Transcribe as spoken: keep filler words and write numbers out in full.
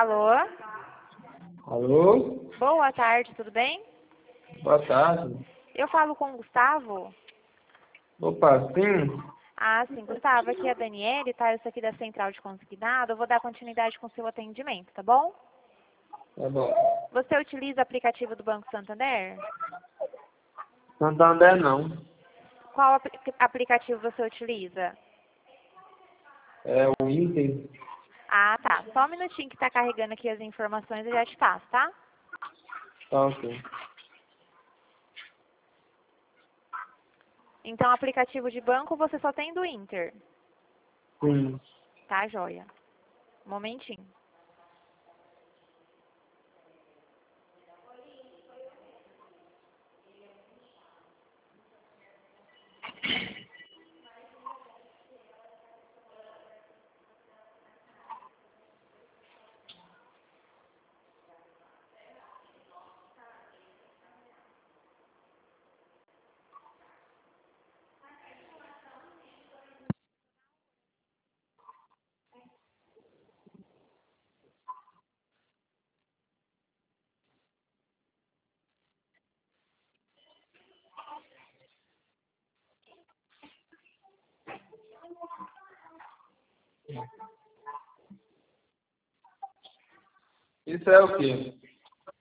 Alô? Alô? Boa tarde, tudo bem? Boa tarde. Eu falo com o Gustavo? Opa, sim? Ah, sim, Gustavo, aqui é a Daniele, tá? Eu sou aqui da Central de Consignado. Eu vou dar continuidade com o seu atendimento, tá bom? Tá bom. Você utiliza o aplicativo do Banco Santander? Santander não. Qual apl aplicativo você utiliza? É o Inter. Ah, tá. Só um minutinho que tá carregando aqui as informações e já te passo, tá? Tá ok. Então, aplicativo de banco você só tem do Inter. Sim. Tá, joia. Um momentinho. Isso é o quê?